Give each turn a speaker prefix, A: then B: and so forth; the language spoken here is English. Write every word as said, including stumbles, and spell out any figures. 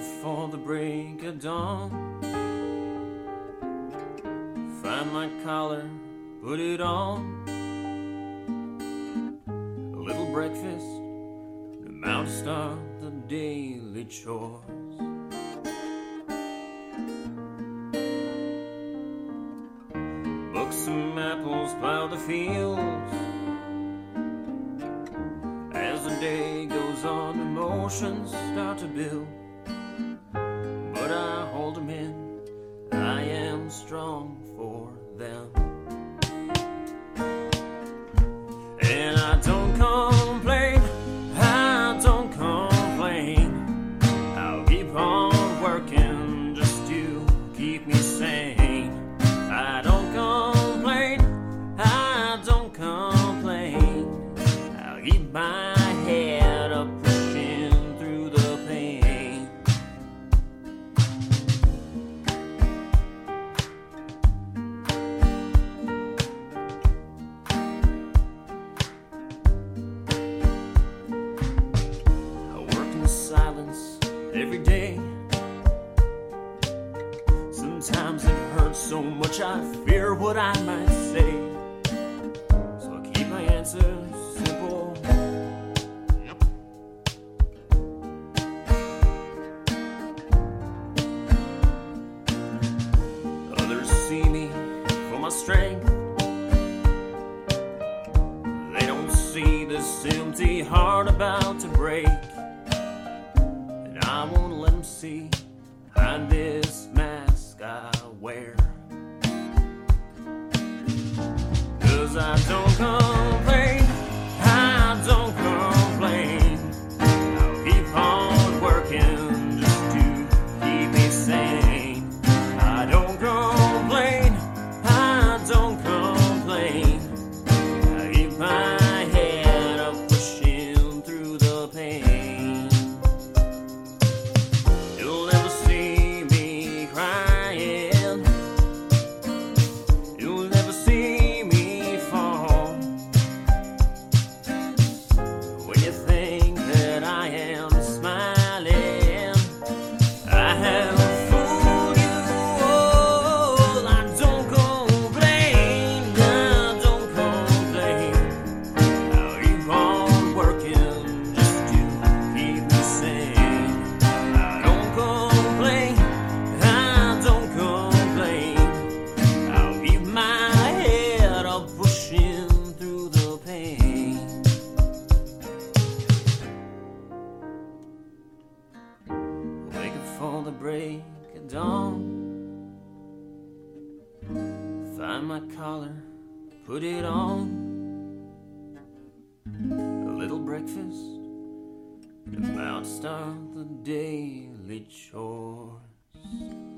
A: before the break of dawn. Find my collar, put it on. A little breakfast, I'm out to start the daily chores. Book some apples, plow the fields. As the day goes on, emotions start to build. But I hold them in, I am strong for them. And I don't complain, I don't complain. I'll keep on working just to keep me sane. I don't complain, I don't complain. I'll keep my head up, pushing through the pain. I work in silence every day. Sometimes it hurts so much I fear what I might say. So I keep my answers simple. Others see me for my strength. They don't see this empty heart about to break. And I won't let them see behind this mask I wear. 'Cause I don't complain, I don't complain. I'll keep on working just to keep me sane. I don't complain, I don't complain. I keep my head up, pushing through the pain. You'll never see me crying. You'll never see me fall. When you think that I am smiling, I have fooled you all. I don't complain, I don't complain. I'll keep on working just to keep me sane. I don't complain, I don't complain. I'll keep my head up, pushing through the pain. Wake up for the break of dawn. Find my collar, put it on. A little breakfast, and about to start the daily chores.